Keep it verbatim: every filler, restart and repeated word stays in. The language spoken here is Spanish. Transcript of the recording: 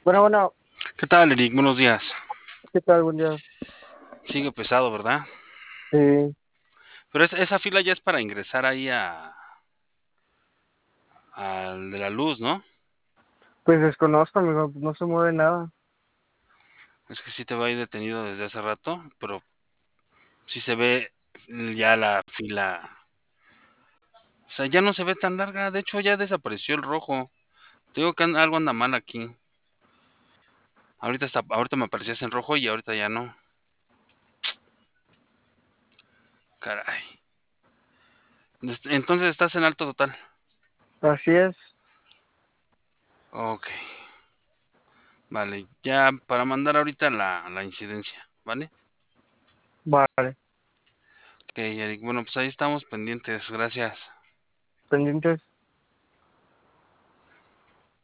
Bueno, bueno, ¿Qué tal, Eric? Buenos días. ¿qué tal? Buen día. Sigue pesado, ¿verdad? Sí, Pero es- esa fila ya es para ingresar ahí a, al de la luz, ¿no? pues desconozco, amigo, no se mueve nada. Es que sí te va ahí detenido desde hace rato, pero sí se ve ya la fila. O sea, ya no se ve tan larga. De hecho, ya desapareció el rojo. Te digo que an- algo anda mal aquí. Ahorita está, ahorita me aparecías en rojo y ahorita ya no. Caray. Est- Entonces estás en alto total. Así es. Ok. Vale. Ya para mandar ahorita la, la incidencia, ¿vale? Vale, Ok, Eric. Bueno, pues ahí estamos pendientes. Gracias. pendientes.